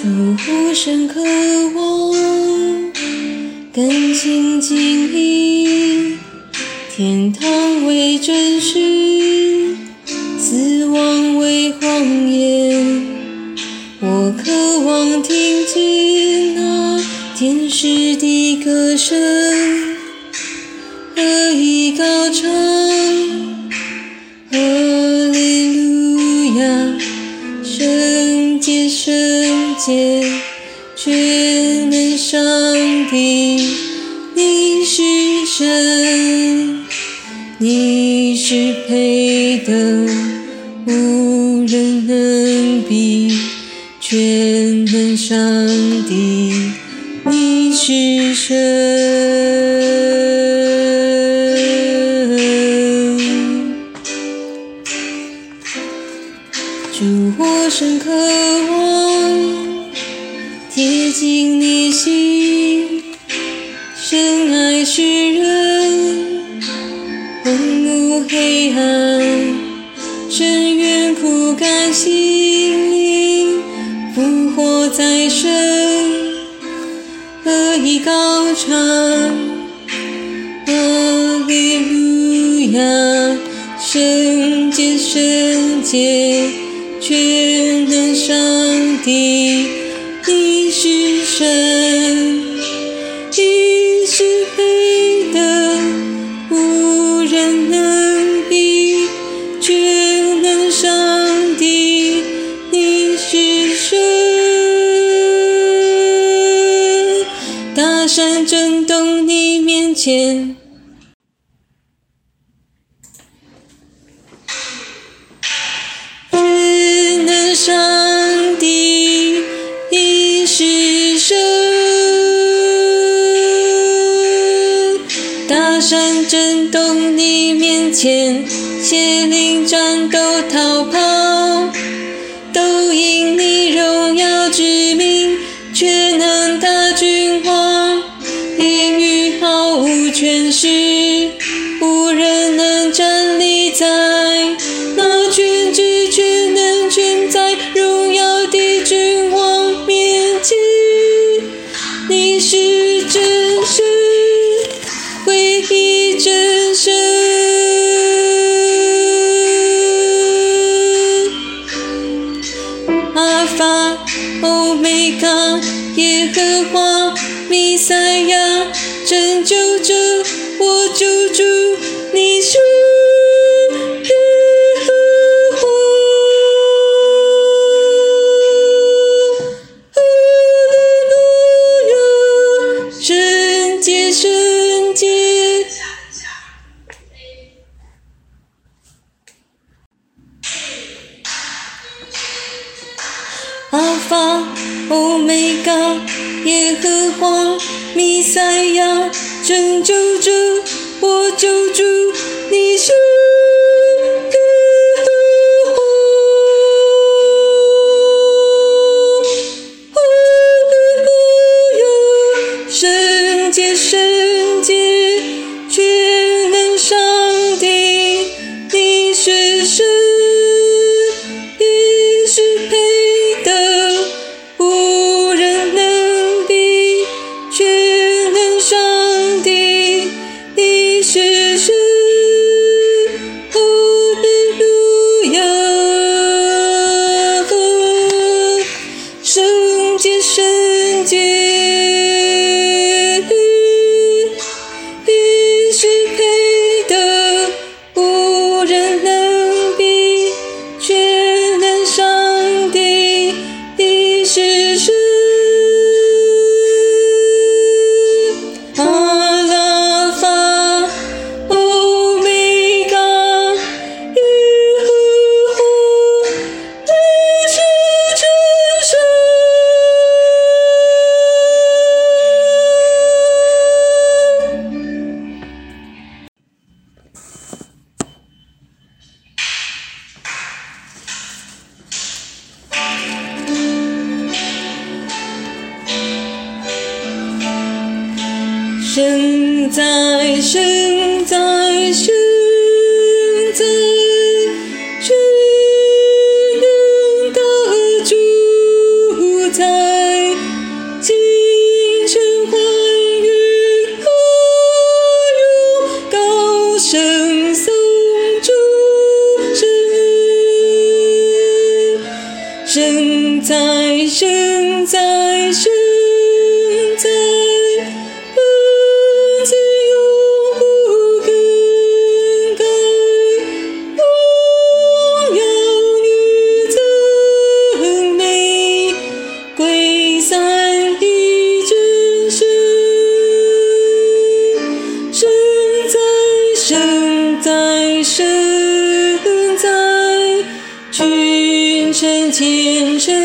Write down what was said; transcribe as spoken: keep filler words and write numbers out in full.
主我深渴望，更亲近你，天堂为真实，死亡为谎言。我渴望听见那天使的歌声，何以高唱，哈利路亚，圣洁圣洁，全能上帝，你是神，你是配得，无人能比，全能上帝，你是神。主我深渴望，贴近你心，深爱世人，恨恶黑暗，深渊铺盖心灵，复活再生，何以高唱，哈利路亚，圣洁圣洁，全能上帝，你是神，你是配得，无人能比，全能上帝，你是神。大山震动你面前，全能上帝，你是神。大山震动你面前，邪灵战斗逃跑，都因你荣耀之名，全能大君王，言语毫无权势，无人能站立在那全知全能全在荣耀的君王面前。你是真神，唯一真神，阿法欧美嘎，耶和华弥赛亚，拯救者，我救主，你是耶和华。哈利路亚，圣洁圣洁，阿法欧美嘎，耶和华弥赛亚，拯救者，我救主，你是耶和华。哈利路亚，圣洁圣洁，全能上帝，你是神，你是配得，无人能比，全能上帝，你是神。哈利路亚，圣洁圣洁，你是配得，无人能比，全能上帝，你是神。阿拉法欧米伽，耶和华，你是真神。圣哉圣哉圣哉，全能的主宰。 生在生在生在，本自永不更改，荣耀与增美，归三一真神。生在生在生在，群生前生。